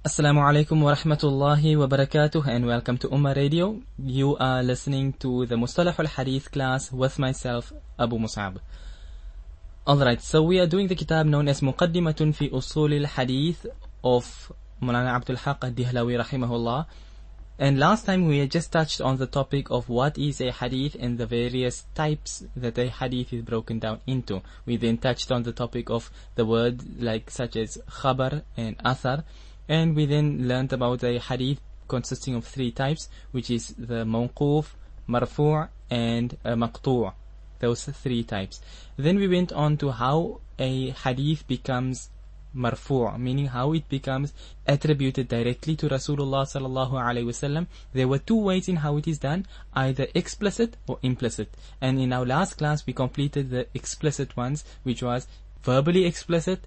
Assalamu alaikum wa rahmatullahi wa barakatuh, and welcome to Ummah Radio. You are listening to the Mustalah al-Hadith class with myself, Abu Mus'ab. Alright, so we are doing the kitab known as Muqaddimatun fi Usul al-Hadith of Mulana Abdul Haq al-Dihlawi rahimahullah. And last time we had just touched on the topic of what is a hadith and the various types that a hadith is broken down into. We then touched on the topic of the word like such as khabar and athar. And we then learned about a hadith consisting of three types, which is the mawquf, marfu' and maqtu'. Those three types. Then we went on to how a hadith becomes marfu', meaning how it becomes attributed directly to Rasulullah sallallahu alaihi wasallam. There were two ways in how it is done, either explicit or implicit. And in our last class we completed the explicit ones, which was verbally explicit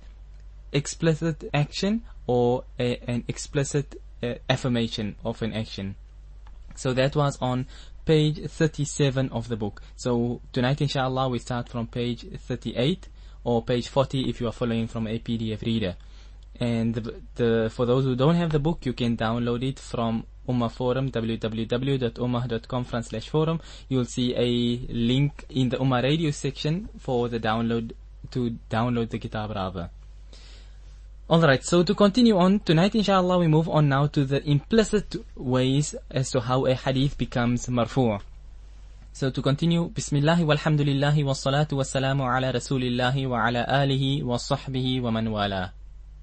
action, or an explicit affirmation of an action. So that was on page 37 of the book. So tonight inshallah we start from page 38 or page 40 if you are following from a PDF reader. And for those who don't have the book, you can download it from Ummah Forum, www.ummah.com/forum. You'll see a link in the Ummah Radio section for the download, to download the kitab rather. Alright, so to continue on, tonight inshallah we move on now to the implicit ways as to how a hadith becomes marfu'. So to continue, Bismillahi walhamdulillahi wassalatu wassalamu ala rasulillahi wa ala alihi wa sahbihi wa man wala.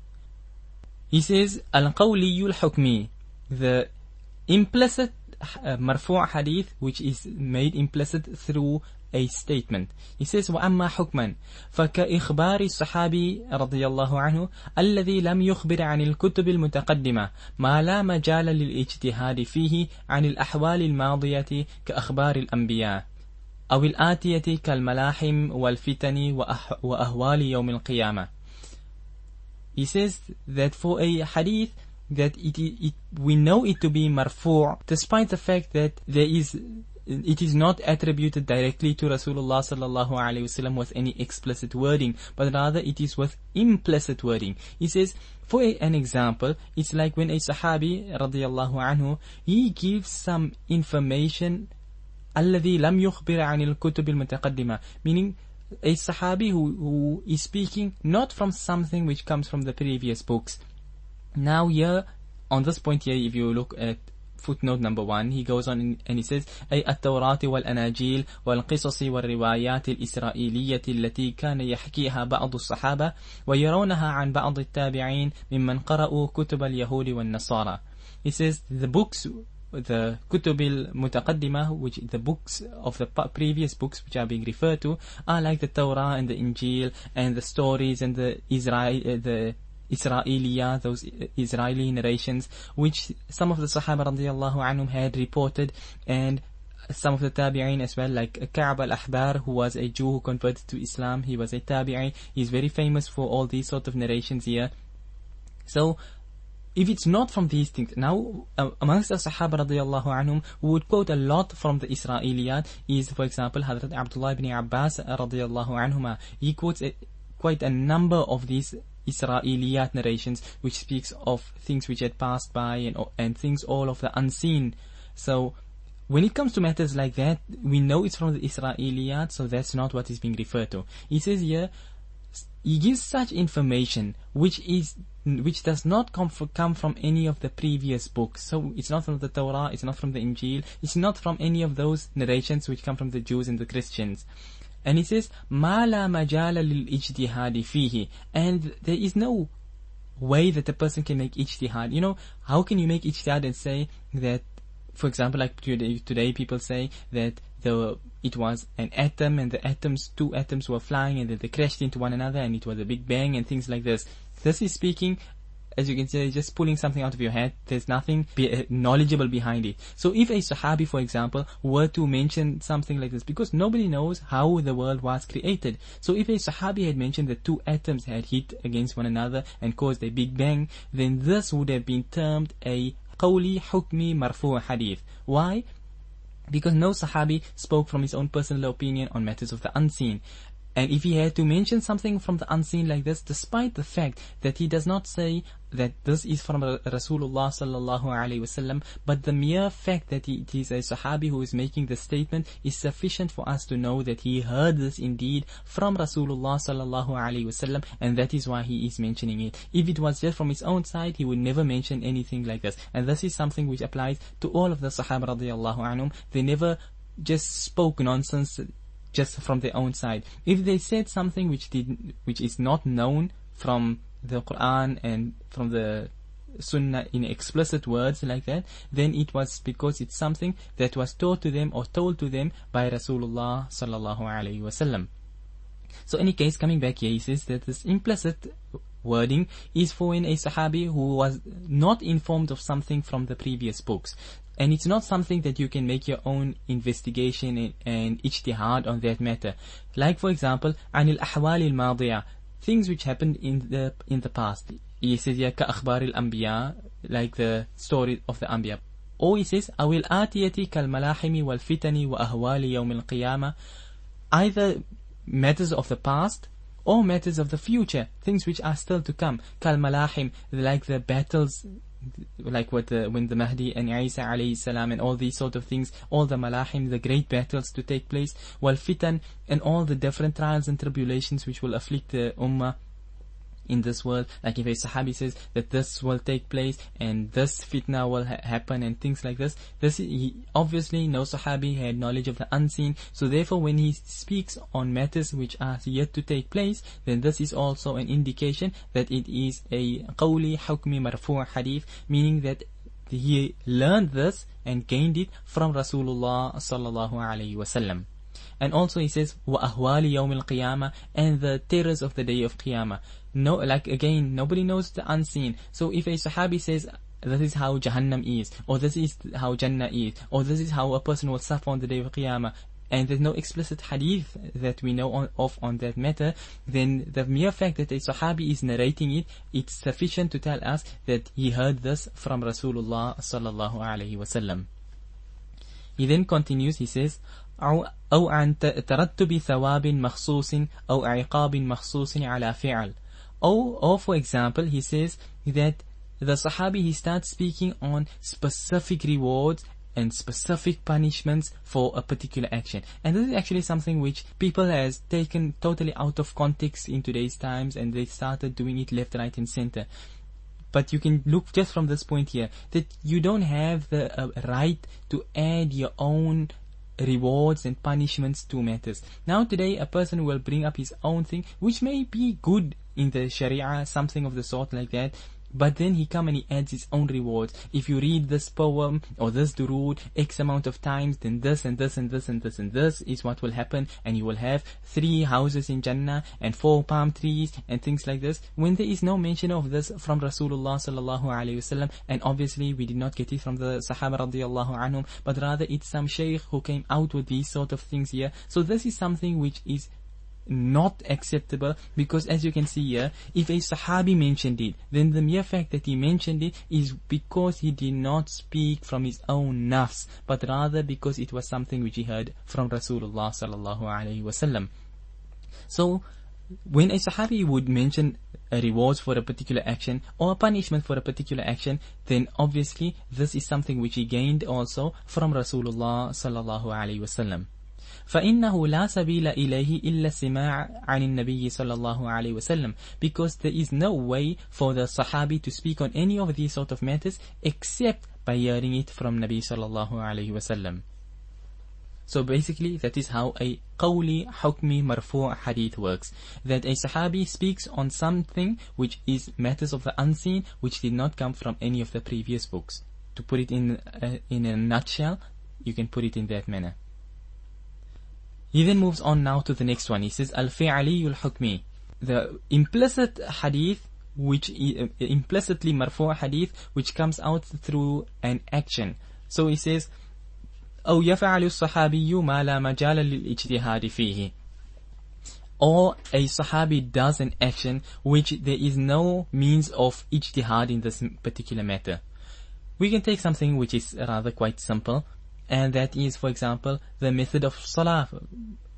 He says, al-qawliyul hukmi, the implicit marfu' hadith which is made implicit through a statement. He says, وَأَمَّا حُكْمًا فَكَإِخْبَارِ الصَّحَابِي رضي الله عنه الذي لم يخبر عن الكتب المتقدمة ما لا مجال للاجتهاد فيه عن الأحوال الماضية كأخبار الأنبياء أو الآتية كالملاحم والفتن وأهوال يوم القيامة. He says that for a hadith that we know it to be marfu' despite the fact that it is not attributed directly to Rasulullah sallallahu alaihi wasallam with any explicit wording, but rather it is with implicit wording. He says, for an example, it's like when a Sahabi radiyallahu anhu, he gives some information الذي لم يخبر عن الكتب المتقدمة, meaning a Sahabi who is speaking not from something which comes from the previous books. Now here, on this point here, if you look at footnote number 1, he goes on and he says, أي التوراة والأناجيل والقصص والروايات الإسرائيلية التي كان يحكيها بعض الصحابة ويرونها عن بعض التابعين ممن قرأوا كتب اليهود والنصارى. He says the books, the كتب المتقدمة, which the books of the previous books which are being referred to, are like the Torah and the Injil and the stories and the Israeliyah, those Israeli narrations, which some of the Sahaba radiyallahu anhum had reported, and some of the Tabi'in as well, like Ka'b al-Ahbar, who was a Jew who converted to Islam. He was a Tabi'i. He's very famous for all these sort of narrations here. So, if it's not from these things, now amongst the Sahaba radiyallahu anhum, who would quote a lot from the Israeliyat is, for example, Hazrat Abdullah ibn Abbas radiyallahu anhuma. He quotes quite a number of these Israeliyat narrations which speaks of things which had passed by and things all of the unseen. So when it comes to matters like that, we know it's from the Israeliyat, so that's not what is being referred to. He says here, he gives such information which does not come from any of the previous books. So it's not from the Torah, it's not from the Injil, it's not from any of those narrations which come from the Jews and the Christians. And he says, مَا لَا مَجَالَ لِلْإِجْتِهَادِ فِيهِ, and there is no way that a person can make ijtihad. You know, how can you make ijtihad and say that, for example, like today people say that it was an atom and two atoms were flying and that they crashed into one another and it was a big bang and things like this. This is speaking, as you can say, just pulling something out of your head. There's nothing knowledgeable behind it. So if a Sahabi, for example, were to mention something like this, because nobody knows how the world was created. So if a Sahabi had mentioned that two atoms had hit against one another and caused a big bang, then this would have been termed a qawli hukmi marfu' hadith. Why? Because no Sahabi spoke from his own personal opinion on matters of the unseen. And if he had to mention something from the unseen like this, despite the fact that he does not say that this is from Rasulullah sallallahu alaihi wasallam, but the mere fact that it is a Sahabi who is making the statement is sufficient for us to know that he heard this indeed from Rasulullah sallallahu alaihi wasallam, and that is why he is mentioning it. If it was just from his own side, he would never mention anything like this. And this is something which applies to all of the Sahaba radiyallahu anhum. They never just spoke nonsense just from their own side. If they said something which is not known from the Quran and from the Sunnah in explicit words like that, then it was because it's something that was taught to them or told to them by Rasulullah sallallahu alaihi wasallam. So in any case, coming back here, he says that this implicit wording is for when a Sahabi who was not informed of something from the previous books. And it's not something that you can make your own investigation and ijtihad on that matter. Like for example, عن الأحوال الماضية, things which happened in the past. He says here كأخبار الأنبياء, like the story of the Anbiya. Or he says أو الآتية كالملاحم والفتن وأهوال يوم القيامة, either matters of the past or matters of the future, things which are still to come. كالملاحم, like the battles, like when the Mahdi and Isa alayhi salam and all these sort of things, all the malahim, the great battles to take place, wal fitan, and all the different trials and tribulations which will afflict the ummah in this world. Like if a Sahabi says that this will take place and this fitna will happen and things like this, obviously no Sahabi had knowledge of the unseen, so therefore when he speaks on matters which are yet to take place, then this is also an indication that it is a qawli hukmi marfu' hadith, meaning that he learned this and gained it from Rasulullah sallallahu alaihi wasallam. And also he says وَأَهْوَالِ يَوْمِ الْقِيَامَةِ, and the terrors of the day of Qiyamah. No, like again, nobody knows the unseen. So if a Sahabi says this is how Jahannam is, or this is how Jannah is, or this is how a person will suffer on the day of Qiyamah, and there's no explicit hadith that we know of on that matter, then the mere fact that a Sahabi is narrating it, it's sufficient to tell us that he heard this from Rasulullah sallallahu alaihi wasallam. He then continues, he says أو عن ترتب ثواب مخصوص أو عقاب مخصوص على فعل. Or for example, he says that the Sahabi, he starts speaking on specific rewards and specific punishments for a particular action. And this is actually something which people has taken totally out of context in today's times, and they started doing it left, right and center. But you can look just from this point here, that you don't have the right to add your own rewards and punishments to matters. Now today a person will bring up his own thing, which may be good in the Sharia, something of the sort like that, but then he come and he adds his own rewards. If you read this poem or this durood X amount of times, then this and this and this and this and this is what will happen, and you will have 3 houses in Jannah and 4 palm trees and things like this, when there is no mention of this from Rasulullah sallallahu alaihi wasallam. And obviously we did not get it from the Sahaba radiyallahu anhum, but rather it's some shaykh who came out with these sort of things here. So this is something which is not acceptable, because as you can see here, if a Sahabi mentioned it, then the mere fact that he mentioned it is because he did not speak from his own nafs, but rather because it was something which he heard from Rasulullah sallallahu alaihi wasallam. So when a Sahabi would mention a reward for a particular action or a punishment for a particular action, then obviously this is something which he gained also from Rasulullah sallallahu alaihi wasallam. فإنه لا سبيل إليه إلا السماع عن النبي صلى الله عليه وسلم, because there is no way for the Sahabi to speak on any of these sort of matters except by hearing it from Nabi sallallahu alaihi wasallam. So basically that is how a qawli hukmi marfu' hadith works, that a Sahabi speaks on something which is matters of the unseen, which did not come from any of the previous books. To put it in a nutshell, you can put it in that manner. He then moves on now to the next one. He says al-fi'ali al-hukmi, the implicit hadith, which implicitly marfu' hadith, which comes out through an action. So he says أو يفعل الصحابي ما لا مجال للاجتهاد فيه, or a Sahabi does an action which there is no means of ijtihad in this particular matter. We can take something which is rather quite simple, and that is, for example, the method of salah,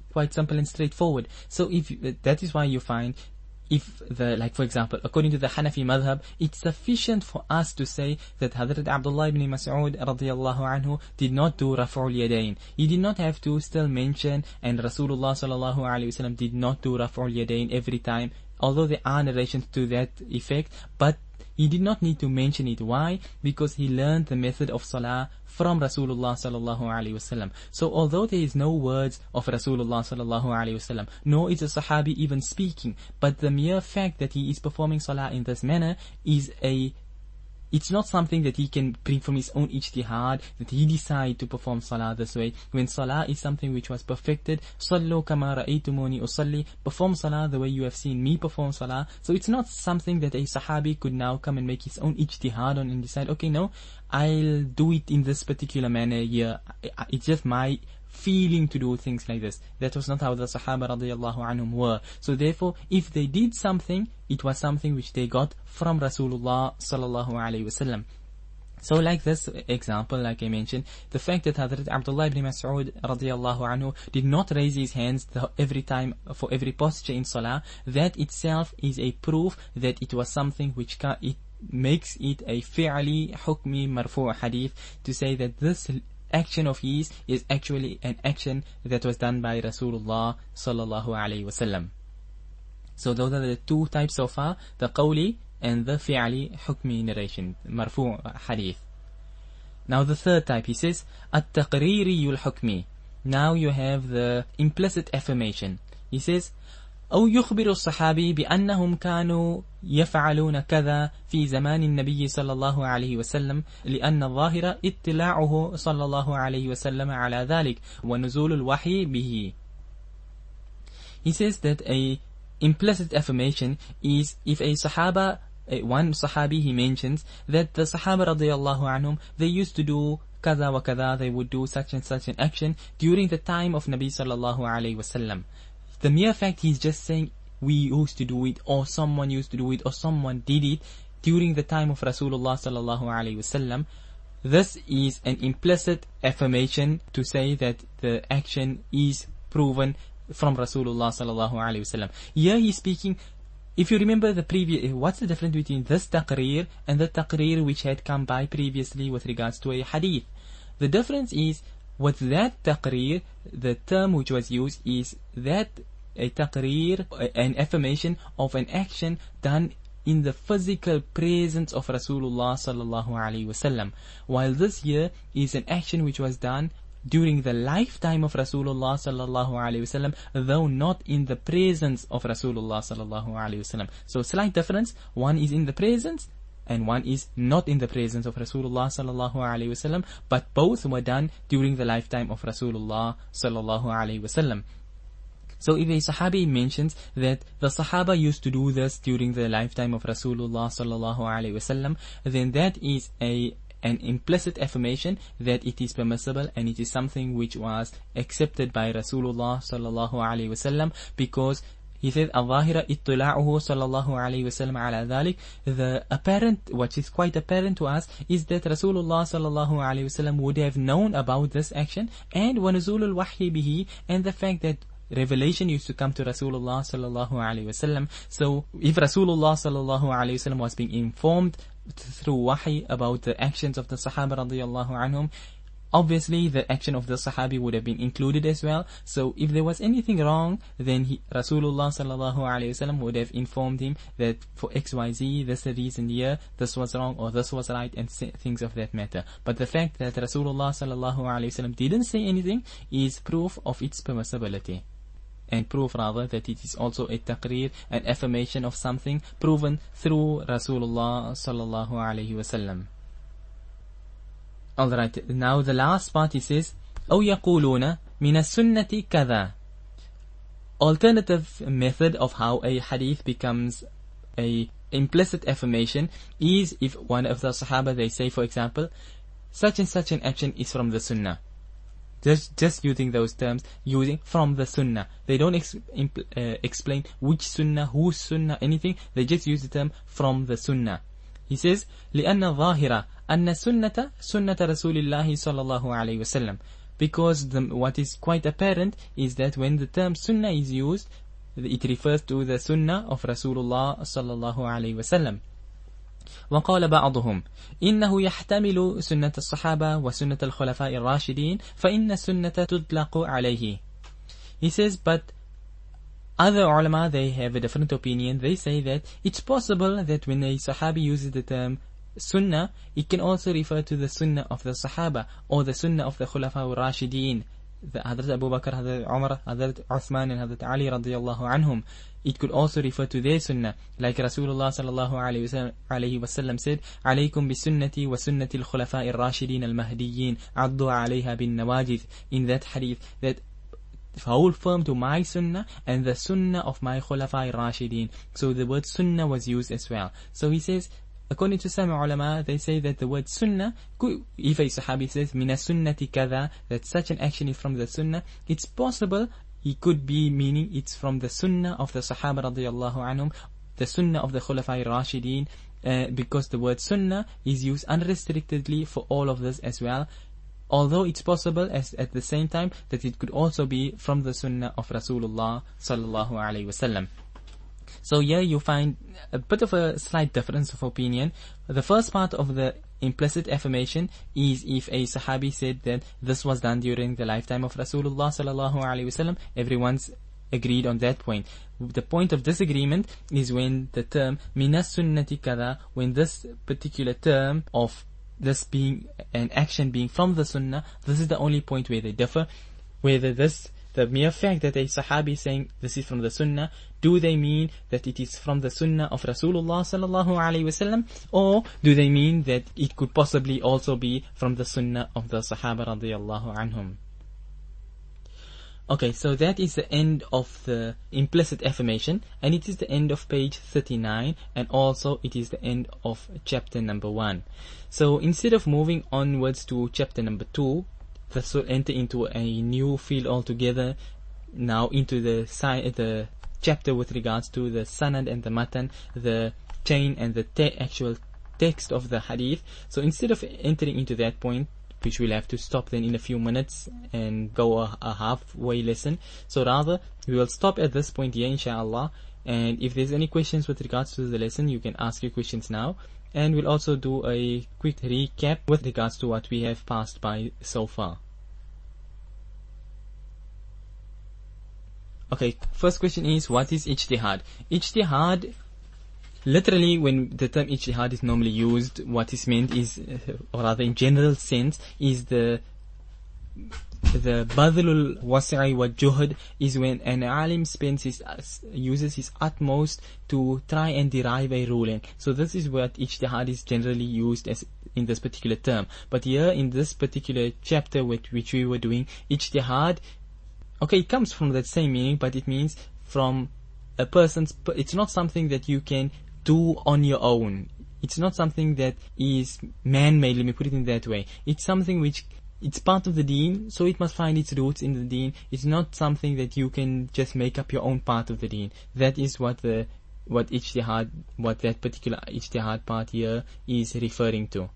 quite simple and straightforward. So if that is why you find, if like for example, according to the Hanafi madhab, it's sufficient for us to say that Hazrat Abdullah ibn Mas'ud radiyallahu anhu did not do Raf'ul Yadayn. He did not have to still mention, and Rasulullah sallallahu alaihi wasallam did not do Raf'ul Yadayn every time, although there are narrations to that effect, but he did not need to mention it. Why? Because he learned the method of salah from Rasulullah sallallahu alaihi wasallam. So although there is no words of Rasulullah sallallahu alaihi wasallam, nor is a Sahabi even speaking, but the mere fact that he is performing salah in this manner is it's not something that he can bring from his own ijtihad, that he decide to perform salah this way. When salah is something which was perfected, sallu kama ra'aytumuni usalli, perform salah the way you have seen me perform salah. So it's not something that a Sahabi could now come and make his own ijtihad on and decide, okay, no, I'll do it in this particular manner here. It's just my feeling to do things like this. That was not how the Sahaba radiyallahu anhum were. So therefore, if they did something, it was something which they got from Rasulullah sallallahu alaihi wasallam. So like this example, like I mentioned, the fact that Hazrat Abdullah ibn Mas'ud radiyallahu anhu did not raise his hands every time for every posture in salah, that itself is a proof that it was something which it makes it a fi'li hukmi marfu' hadith, to say that this action of his is actually an action that was done by Rasulullah sallallahu alaihi wasallam. So those are the two types so far, the qawli and the fi'li hukmi narration, marfu' hadith. Now the third type, he says, at-taqririyul hukmi. Now you have the implicit affirmation. He says, أو يخبر الصحابي بأنهم كانوا يفعلون كذا في زمان النبي صلى الله عليه وسلم لأن الظاهر اطلاعه صلى الله عليه وسلم على ذلك ونزول الوحي به. He says that a implicit affirmation is if a Sahaba, one Sahabi, he mentions that the Sahaba radiyallahu anhum, they used to do kaza wa kaza, they would do such and such an action during the time of Nabi sallallahu alayhi wasallam. The mere fact he's just saying we used to do it, or someone used to do it, or someone did it during the time of Rasulullah sallallahu alaihi wasallam, this is an implicit affirmation to say that the action is proven from Rasulullah sallallahu alaihi wasallam. Here he's speaking. If you remember the previous, what's the difference between this taqreer and the taqreer which had come by previously with regards to a hadith? The difference is, with that taqreer, the term which was used is that a taqreer, an affirmation of an action done in the physical presence of Rasulullah sallallahu alaihi wasallam, while this here is an action which was done during the lifetime of Rasulullah sallallahu alaihi wasallam, though not in the presence of Rasulullah sallallahu alaihi wasallam. So slight difference, one is in the presence and one is not in the presence of Rasulullah sallallahu alaihi wasallam, but both were done during the lifetime of Rasulullah sallallahu alaihi wasallam. So if a Sahabi mentions that the Sahaba used to do this during the lifetime of Rasulullah sallallahu alaihi wasallam, then that is an implicit affirmation that it is permissible and it is something which was accepted by Rasulullah sallallahu alaihi wasallam, because he said, "Al-Zahira ittula'uhu sallallahu alaihi wasallam ala dhalik." The apparent, what is quite apparent to us, is that Rasulullah sallallahu alaihi wasallam would have known about this action, and wanuzulul wahyi bihi, and the fact that revelation used to come to Rasulullah sallallahu alaihi wasallam. So if Rasulullah sallallahu alaihi wasallam was being informed through wahi about the actions of the Sahaba radiyallahu anhum, obviously the action of the Sahabi would have been included as well. So if there was anything wrong, then Rasulullah sallallahu alaihi wasallam would have informed him that for XYZ, this is the reason here, this was wrong or this was right, and things of that matter. But the fact that Rasulullah sallallahu alaihi wasallam didn't say anything is proof of its permissibility, and proof rather that it is also a taqreer, an affirmation of something proven through Rasulullah sallallahu alaihi wasallam. Alright, now the last part, he says, أو يقولون من السنة كذا. Alternative method of how a hadith becomes a implicit affirmation is if one of the Sahaba, they say, for example, such and such an action is from the Sunnah. Just using those terms, using from the Sunnah. They don't explain which Sunnah, whose Sunnah, anything. They just use the term from the Sunnah. He says, لأن الظاهرة أن السنة سنة رسول الله صلى الله عليه وسلم. Because what is quite apparent is that when the term sunnah is used, it refers to the sunnah of Rasulullah sallallahu alayhi wasallam. وقال بعضهم إنه يحتمل سنة الصحابة وسنة الخلفاء الراشدين فإن السنة تطلق عليه. He says, but other ulama, they have a different opinion. They say that it's possible that when a Sahabi uses the term Sunnah, it can also refer to the Sunnah of the Sahaba or the Sunnah of the Khulafa al-Rashideen, the Hazrat Abu Bakr, Hazrat Umar, Hazrat Uthman and Hazrat Ali radiyallahu anhum. It could also refer to their Sunnah, like Rasulullah sallallahu alayhi wasallam said, "Alaykum bi sunnati wa sunnati al-khulafa ar-rashidin al-mahdiyyin, addu alayha bin nawajid." In that hadith, that hold firm to my Sunnah and the Sunnah of my Khulafa ar-Rashidin. So the word Sunnah was used as well. So he says, according to some ulama, they say that the word Sunnah, if a Sahabi says, mina sunnati kada, that such an action is from the Sunnah, it's possible he could be meaning it's from the Sunnah of the Sahaba radiyallahu anhum, the Sunnah of the Khulafa ar-Rashidin, because the word Sunnah is used unrestrictedly for all of this as well. Although it's possible as at the same time that it could also be from the Sunnah of Rasulullah sallallahu alaihi wasallam. So here you find a bit of a slight difference of opinion. The first part of the implicit affirmation is if a Sahabi said that this was done during the lifetime of Rasulullah sallallahu alaihi wasallam. Everyone's agreed on that point. The point of disagreement is when the term minas sunnati kada, when this particular term of this being an action being from the Sunnah, this is the only point where they differ. Whether the mere fact that a Sahabi is saying this is from the Sunnah, do they mean that it is from the Sunnah of Rasulullah sallallahu alaihi wasallam, or do they mean that it could possibly also be from the Sunnah of the Sahaba radiyallahu anhum? Okay, so that is the end of the implicit affirmation, and it is the end of page 39, and also it is the end of chapter number 1. So instead of moving onwards to chapter number 2, this will enter into a new field altogether, now into the chapter with regards to the sanad and the matan, the chain and the actual text of the hadith. So instead of entering into that point, which we'll have to stop then in a few minutes and go a halfway lesson, so rather we will stop at this point here inshallah, and if there's any questions with regards to the lesson, you can ask your questions now, and we'll also do a quick recap with regards to what we have passed by so far. Okay, first question is, what is ijtihad? Ijtihad, literally, when the term ijtihad is normally used, what is meant is, or rather in general sense, is the badlul wasi'i wa juhd, is when an alim uses his utmost to try and derive a ruling. So this is what ijtihad is generally used as in this particular term. But here in this particular chapter which we were doing, ijtihad, okay, it comes from that same meaning, but it means from a person's, it's not something that you can do on your own. It's not something that is man-made, let me put it in that way. It's something which, it's part of the deen, so it must find its roots in the deen. It's not something that you can just make up your own part of the deen. That is what that particular ijtihad part here is referring to.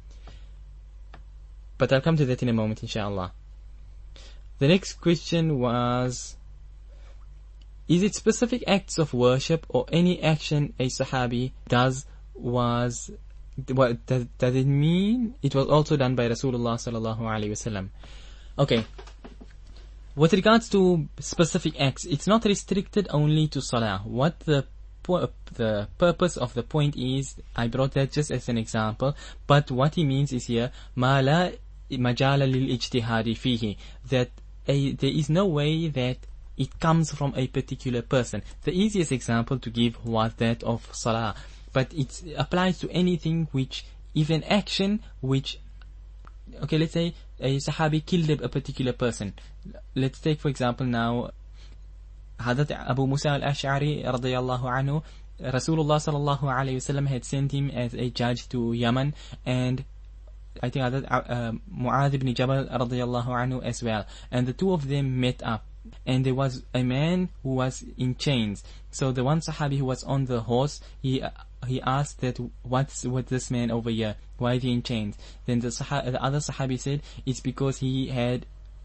But I'll come to that in a moment, inshallah. The next question was, is it specific acts of worship or any action a Sahabi does does it mean it was also done by Rasulullah sallallahu alaihi wasallam? Okay. With regards to specific acts, it's not restricted only to salah. What the purpose of the point is, I brought that just as an example, but what he means is here, ma la majala lil ijtihadi fihi, that there is no way that it comes from a particular person. The easiest example to give was that of salah, but it applies to anything which, if an action which, okay, let's say a Sahabi killed a particular person. Let's take for example now Hazrat Abu Musa al-Ash'ari radiyallahu anhu. Rasulullah sallallahu alayhi wasallam had sent him as a judge to Yemen, and I think Hazrat Mu'adh ibn Jabal radiyallahu anhu as well, and the two of them met up. And there was a man who was in chains. So the one Sahabi who was on the horse, he asked that, what's with this man over here? Why is he in chains? Then the other Sahabi said, it's because he had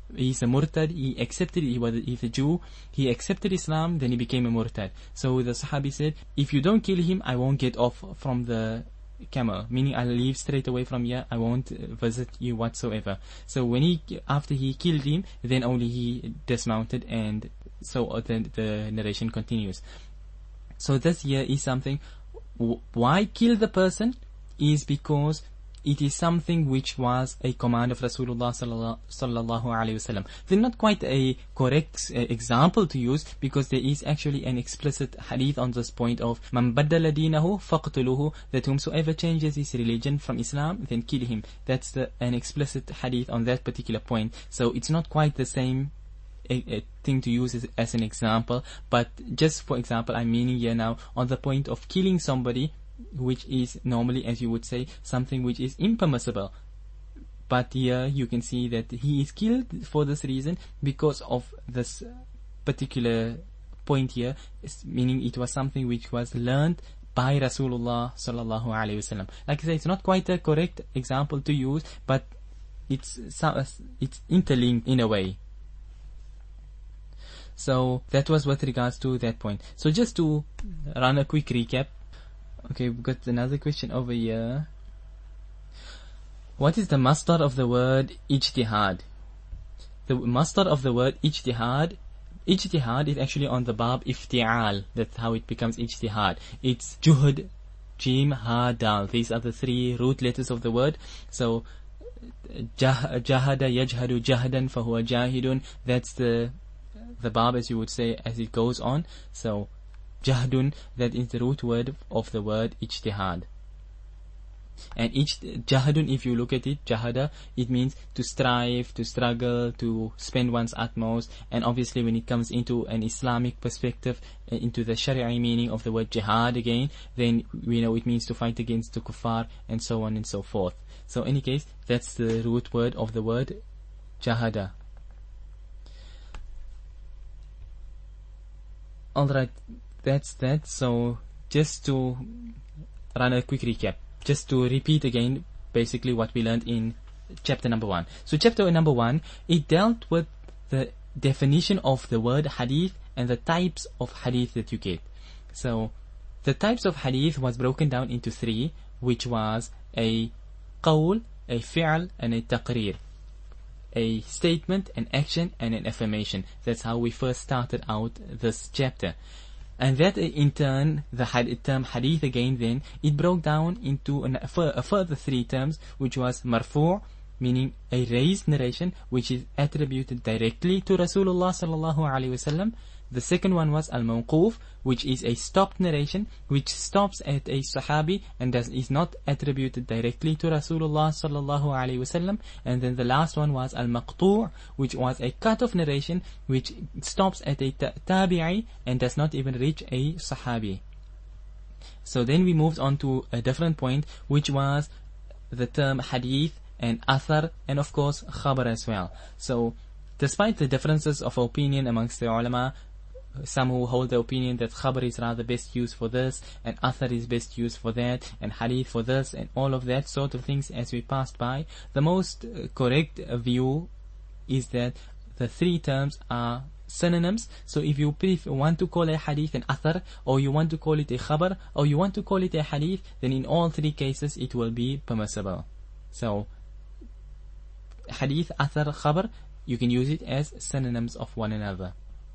he's a murtad, he accepted, he's a Jew, he accepted Islam, then he became a murtad. So the Sahabi said, if you don't kill him, I won't get off from the camel, meaning I'll leave straight away from here, I won't visit you whatsoever. So after he killed him, then only he dismounted, and so the narration continues. So this here is something, why kill the person is because it is something which was a command of Rasulullah sallallahu alaihi wasallam. They're not quite a correct example to use, because there is actually an explicit hadith on this point of man baddala dinahu faqtuluhu, that whomsoever changes his religion from Islam, then kill him. That's an explicit hadith on that particular point. So it's not quite the same a thing to use as an example, but just for example, I'm meaning here now on the point of killing somebody, which is normally, as you would say, something which is impermissible. But here you can see that he is killed for this reason, because of this particular point here, meaning it was something which was learned by Rasulullah sallallahu alaihi wasallam. Like I say, it's not quite a correct example to use, but it's interlinked in a way. So that was with regards to that point. So just to run a quick recap. Okay, we've got another question over here. What is the masdar of the word ijtihad? The masdar of the word ijtihad is actually on the bab ifti'al. That's how it becomes ijtihad. It's juhd, jim, ha, dal. These are the three root letters of the word. So jahada yajhadu jahdan fahuwa jahidun. That's the bab, as you would say, as it goes on. So jahdun, that is the root word of the word ijtihad. And jahdun, if you look at it, jahada, it means to strive, to struggle, to spend one's utmost. And obviously when it comes into an Islamic perspective, into the Sharia meaning of the word jihad again, then we know it means to fight against the kuffar, and so on and so forth. So in any case, that's the root word of the word jahada. Alright, that's that. So just to run a quick recap, just to repeat again basically what we learned in chapter number 1. So chapter number 1, it dealt with the definition of the word hadith and the types of hadith that you get. So the types of hadith was broken down into 3, which was a qawl, a fi'l, and a taqreer. A statement, an action, and an affirmation. That's how we first started out this chapter. And that in turn, the term hadith again, then it broke down into a further 3 terms, which was marfu', meaning a raised narration which is attributed directly to Rasulullah sallallahu alaihi wasallam. The second one was al-mawquf, which is a stopped narration which stops at a sahabi and is not attributed directly to Rasulullah sallallahu alaihi wasallam. And then the last one was al-maqtu', which was a cut-off narration which stops at a tabi'i and does not even reach a sahabi. So then we moved on to a different point, which was the term hadith and athar, and of course khabar as well. So despite the differences of opinion amongst the ulama, some who hold the opinion that khabar is rather best used for this, and athar is best used for that, and hadith for this, and all of that sort of things as we passed by, the most correct view is that the 3 terms are synonyms. So if you want to call a hadith an athar, or you want to call it a khabar, or you want to call it a hadith, then in all 3 cases it will be permissible. So hadith, athar, khabar, you can use it as synonyms of one another.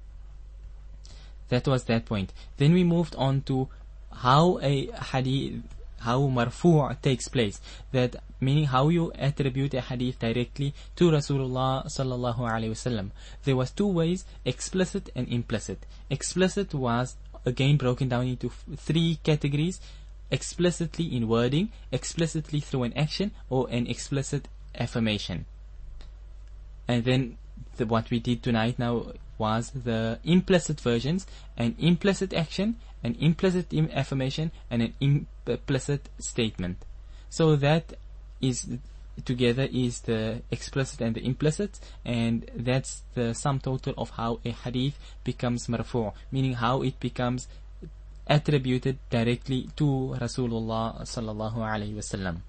That was that point. Then we moved on to how a hadith, how marfu' takes place. That meaning how you attribute a hadith directly to Rasulullah sallallahu alaihi wasallam. There was 2 ways, explicit and implicit. Explicit was again broken down into 3 categories: explicitly in wording, explicitly through an action, or an explicit affirmation. And then what we did tonight now was the implicit versions: an implicit action, an implicit affirmation, and an implicit statement. So that is together is the explicit and the implicit, and that's the sum total of how a hadith becomes marfu', meaning how it becomes attributed directly to Rasulullah sallallahu alaihi wasallam.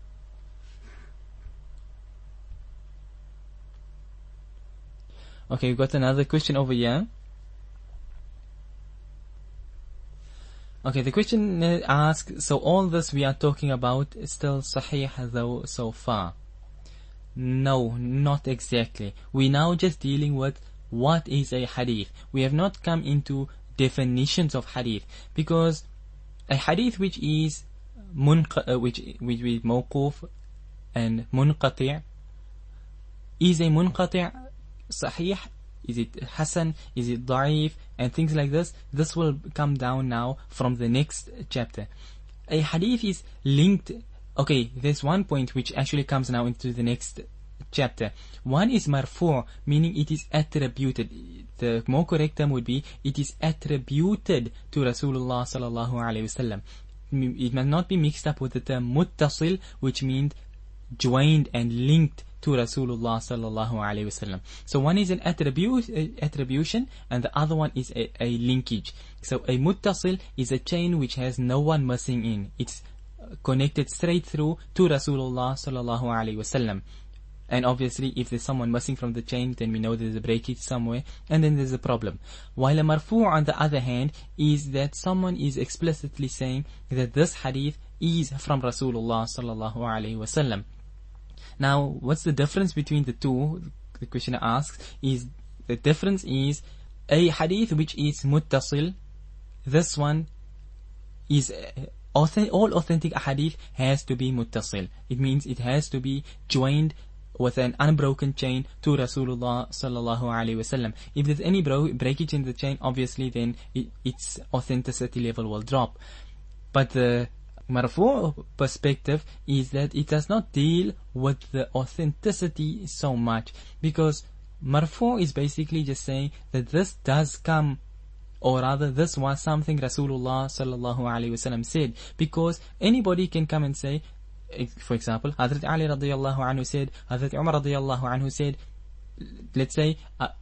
Okay, we've got another question over here. Okay, the question asks, so all this we are talking about is still sahih though so far? No, not exactly. We're now just dealing with what is a hadith. We have not come into definitions of hadith, because a hadith which is which is mawquf and munqati' is a munqati' sahih, is it hasan, is it da'if, and things like this. This will come down now from the next chapter. A hadith is linked. Okay, there's one point which actually comes now into the next chapter. One is marfu', meaning it is attributed. The more correct term would be, it is attributed to Rasulullah sallallahu alaihi wasallam. It must not be mixed up with the term muttasil, which means joined and linked to Rasulullah sallallahu alaihi wasallam. So one is an attribution, and the other one is a linkage. So a muttasil is a chain which has no one missing in. It's connected straight through to Rasulullah sallallahu alaihi wasallam. And obviously, if there's someone missing from the chain, then we know there's a breakage somewhere, and then there's a problem. While a marfu' on the other hand is that someone is explicitly saying that this hadith is from Rasulullah sallallahu alaihi wasallam. Now, what's the difference between the two? The questioner asks, is the difference is a hadith which is muttasil. This one is all authentic hadith has to be muttasil. It means it has to be joined with an unbroken chain to Rasulullah sallallahu alaihi wasallam. If there's any breakage in the chain, obviously then its authenticity level will drop. But the marfu' perspective is that it does not deal with the authenticity so much, because marfu' is basically just saying that this does come, or rather this was something Rasulullah sallallahu alaihi wasallam said, because anybody can come and say, for example, Hazrat Ali radiyallahu anhu said, Hazrat Umar radiyallahu anhu said, let's say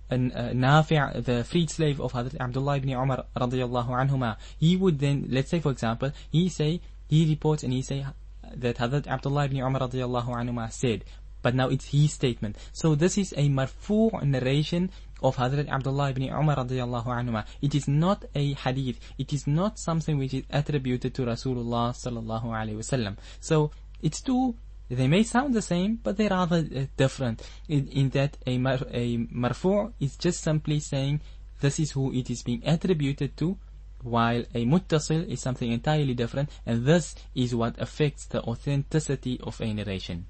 Nafi', the freed slave of Hazrat Abdullah ibn Umar radiyallahu anhuma, he would then, let's say for example, he reports and he say that Hazrat Abdullah ibn Umar radiyallahu anhuma said, but now it's his statement. So this is a marfu' narration of Hazrat Abdullah ibn Umar radiyallahu anhuma. It is not a hadith. It is not something which is attributed to Rasulullah sallallahu alaihi wasallam. So it's two. They may sound the same, but they're rather different. In that a marfu' is just simply saying this is who it is being attributed to, while a muttasil is something entirely different, and this is what affects the authenticity of a narration.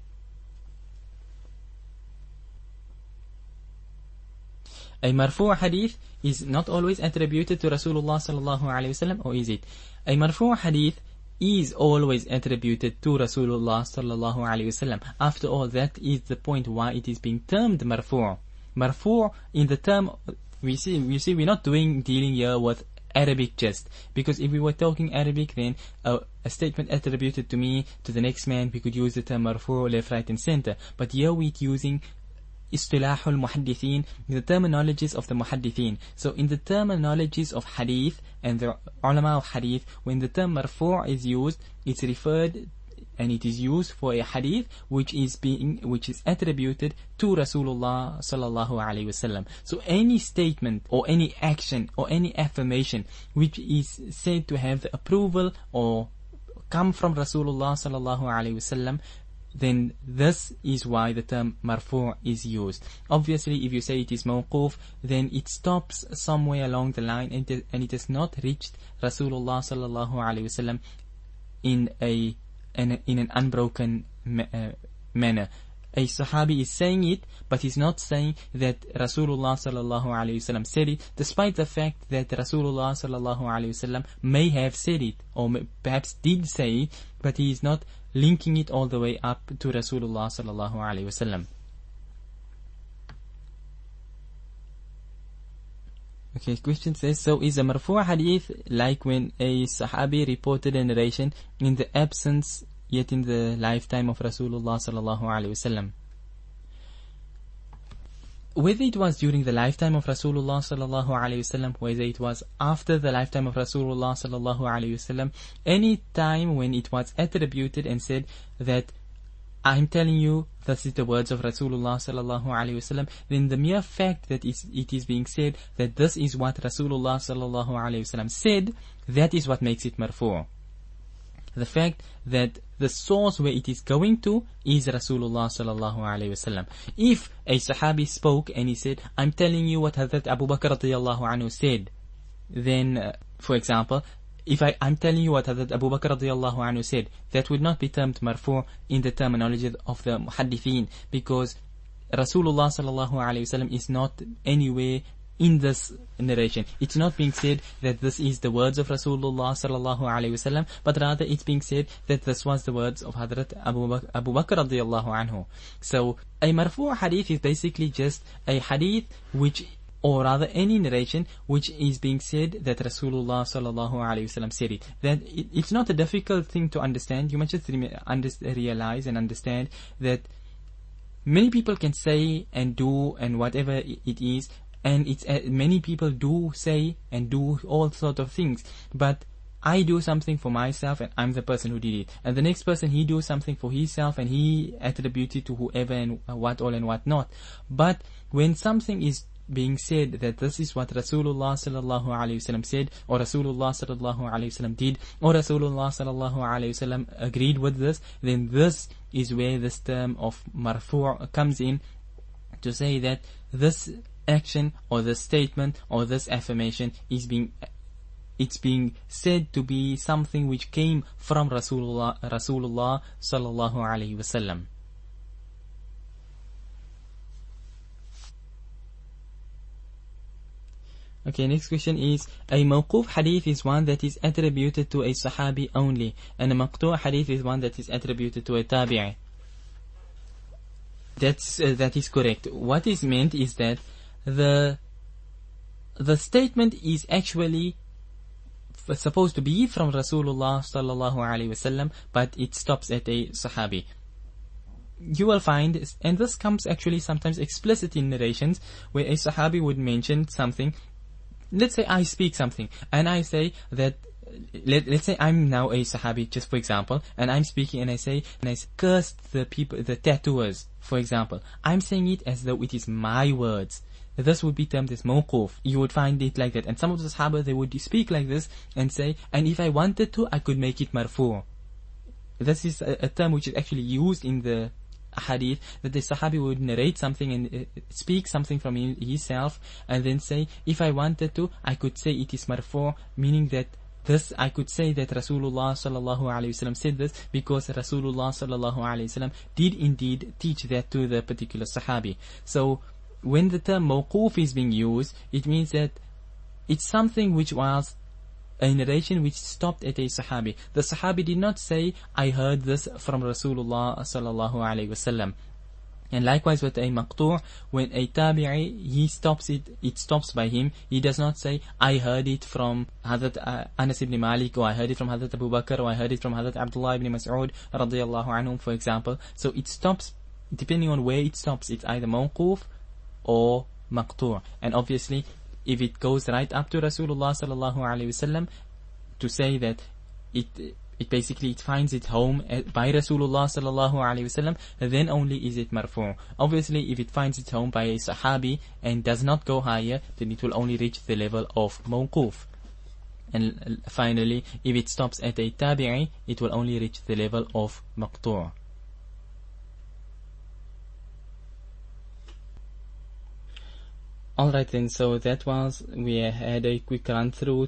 A marfu' hadith is not always attributed to Rasulullah sallallahu alaihi wasallam, or is it? A marfu' hadith is always attributed to Rasulullah sallallahu alaihi wasallam. After all, that is the point why it is being termed marfu'. Marfu' in the term, we see we're not dealing here with Arabic just, because if we were talking Arabic, then a statement attributed to me, to the next man, we could use the term marfu' left, right and center. But here we're using istilahul muhaddithin, the terminologies of the muhaddithin. So in the terminologies of hadith and the ulama of hadith, when the term marfu' is used, it's referred and it is used for a hadith which is attributed to Rasulullah sallallahu alaihi wasallam. So any statement or any action or any affirmation which is said to have the approval or come from Rasulullah sallallahu alaihi wasallam, then this is why the term marfu' is used. Obviously, if you say it is mawquf, then it stops somewhere along the line and it has not reached Rasulullah sallallahu alaihi wasallam in an unbroken manner. A Sahabi is saying it, but he's not saying that Rasulullah sallallahu alaihi wasallam said it, despite the fact that Rasulullah sallallahu alaihi wasallam may have said it, or perhaps did say it, but he is not linking it all the way up to Rasulullah sallallahu alaihi wasallam. Okay, question says, so is a marfu' hadith like when a Sahabi reported a narration in the absence yet in the lifetime of Rasulullah sallallahu alaihi wasallam? Whether it was during the lifetime of Rasulullah sallallahu alaihi wasallam, whether it was after the lifetime of Rasulullah sallallahu alaihi wasallam, any time when it was attributed and said that I'm telling you this is the words of Rasulullah sallallahu alaihi wasallam, then the mere fact that it is being said that this is what Rasulullah sallallahu alaihi wasallam said, that is what makes it marfu'. The fact that the source where it is going to is Rasulullah sallallahu alaihi wasallam. If a Sahabi spoke and he said, I'm telling you what Hazrat Abu Bakr radiyallahu anhu said, then, for example, if I'm telling you what Hazrat Abu Bakr radiyallahu anhu said, that would not be termed marfu' in the terminology of the muhaddithin, because Rasulullah sallallahu alaihi wasallam is not anywhere in this narration. It's not being said that this is the words of Rasulullah sallallahu alaihi wasallam, but rather it's being said that this was the words of Hazrat Abu Bakr radiyallahu anhu. So a marfu' hadith is basically just a hadith which, or rather any narration which is being said that Rasulullah sallallahu alaihi wasallam said it. That it's not a difficult thing to understand. You must just realize and understand that many people can say and do and whatever it is, and it's many people do say and do all sorts of things, but I do something for myself and I'm the person who did it, and the next person, he do something for himself and he attributes it to whoever and what all and what not. But when something is being said that this is what Rasulullah sallallahu alaihi wasallam said, or Rasulullah sallallahu alaihi wasallam did, or Rasulullah sallallahu alaihi wasallam agreed with this, then this is where this term of marfu' comes in, to say that this action or this statement or this affirmation is being said to be something which came from Rasulullah sallallahu alaihi wasallam. Okay, next question is, a mawquf hadith is one that is attributed to a sahabi only, and a maqtu' hadith is one that is attributed to a tabi'i. That is correct. What is meant is that the statement is actually supposed to be from Rasulullah sallallahu alaihi wasallam, but it stops at a sahabi. You will find, and this comes actually sometimes explicit in narrations, where a sahabi would mention something. Let's say I speak something, and I say that, let's say I'm now a sahabi, just for example, and I'm speaking and I say, curse the people, the tattooers, for example. I'm saying it as though it is my words. This would be termed as mawquf. You would find it like that. And some of the Sahaba, they would speak like this and say, and if I wanted to, I could make it marfu'. This is a term which is actually used in the hadith, that the Sahabi would narrate something and speak something from himself, and then say, if I wanted to, I could say it is marfu', meaning that this, I could say that Rasulullah sallallahu alaihi wasallam said this, because Rasulullah sallallahu alaihi wasallam did indeed teach that to the particular Sahabi. So when the term mawquf is being used, it means that it's something which was a narration which stopped at a Sahabi. The Sahabi did not say, I heard this from Rasulullah sallallahu alaihi wasallam. And likewise with a maqtu', when a tabi'i, he stops it stops by him. He does not say, I heard it from Hazrat Anas ibn Malik, or I heard it from Hazrat Abu Bakr, or I heard it from Hazrat Abdullah ibn Mas'ud radiyallahu anhum, for example. So it stops, depending on where it stops, it's either mawquf or maqtu'. And obviously, if it goes right up to Rasulullah sallallahu alaihi wasallam, to say that it basically it finds its home by Rasulullah sallallahu alaihi wasallam, then only is it marfu'. Obviously, if it finds its home by a sahabi and does not go higher, then it will only reach the level of mawquf. And finally, if it stops at a tabi'i, it will only reach the level of maqtu'. Alright then, so that was, we had a quick run through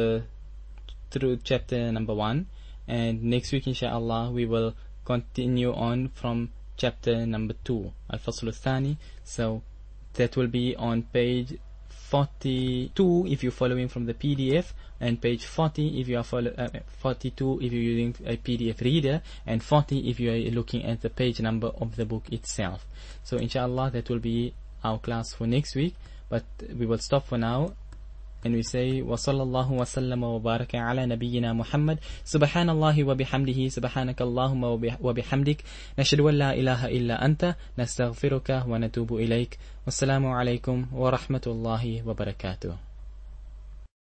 chapter number 1, and next week inshallah we will continue on from chapter number 2, Al-Fasl Al-Thani. So that will be on page 42 if you're following from the PDF, and page 40 if you are 42 if you're using a PDF reader, and 40 if you are looking at the page number of the book itself. So inshallah that will be our class for next week, but we will stop for now and we say wa sallallahu wa sallama wa baraka ala nabiyyina Muhammad, subhanallahi wa bihamdihi, subhanakallahumma wa bihamdik, nashhadu an la ilaha illa anta, nastaghfiruka wa natubu ilayk. Wassalamu alaikum wa rahmatullahi wa barakatuh.